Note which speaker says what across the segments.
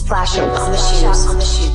Speaker 1: Splashing on the shoes.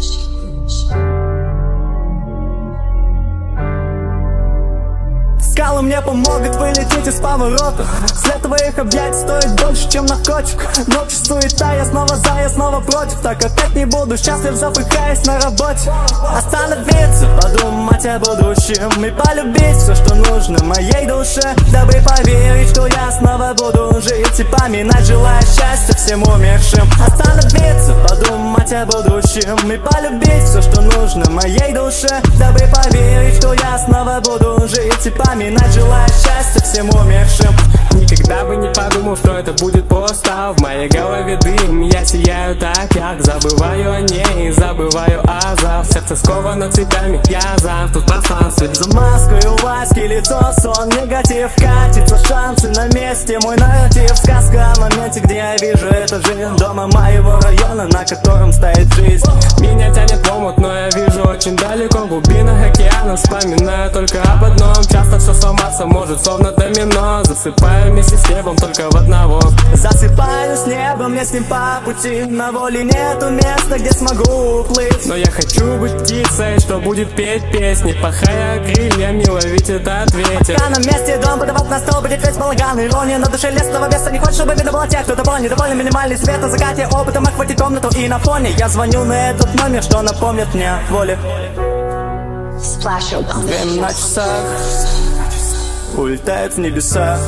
Speaker 2: Скалы мне помогут вылететь из поворота. След твоих объятий стоит больше, чем наркотик. Ночью суета, я снова за, я снова против. Так опять не буду счастлив, запыхаясь на работе. Остановиться, подумать о будущем и полюбить все, что нужно моей душе, дабы поверить, что я снова буду жить и поминать, желая счастья всем умершим. Остановиться, подумать о будущем и полюбить все, что нужно моей душе, дабы поверить, что я снова буду жить и поминать, желая счастья всем умершим.
Speaker 3: Никогда бы не подумал, что это будет просто. В моей голове дым, я сияю так, как забываю о ней, забываю аза. В сердце сковано цепями, я за тут пространстве.
Speaker 2: За маской у Васьки лицо, сон, негатив, катится, шансы на месте. Мой нарратив, сказка о моменте, где я вижу эту жизнь. Дома моего района, на котором стоит жизнь.
Speaker 3: Меня тянет в омут, но я вижу очень далеко. В глубинах океана вспоминаю только об одном. Часто все сломаться может, словно домино. Засыпаю вместе с небом только в одного.
Speaker 2: Засыпаю с небом, я с ним по пути. На воле нету места, где смогу уплыть.
Speaker 3: Но я хочу быть птицей, что будет петь песни, пахая крыльями, ловить этот ветер.
Speaker 2: Пока на месте дом подавать на стол, будет весь балаган. Ирония на душе лесного веса. Не хочешь, чтобы видно было тех, кто доволен. Недовольно минимальный свет на закате. Опытом охватить комнату и на фоне. Я звоню на этот номер, что напомнит мне о воле.
Speaker 1: Splashing on the
Speaker 2: Время на часах улетает в небеса.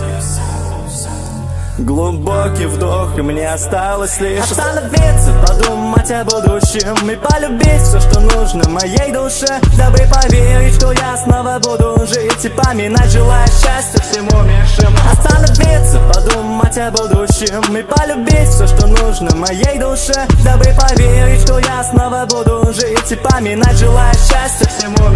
Speaker 2: Глубокий вдох, и мне осталось лишь остановиться, подумать о будущем и полюбить все, что нужно моей душе, дабы поверить, что я снова буду жить и поминать, желая счастья всем умершим. Остановиться, подумать о будущем и полюбить все, что нужно моей душе, дабы поверить, что я снова буду жить и поминать, желая счастья всем умершим.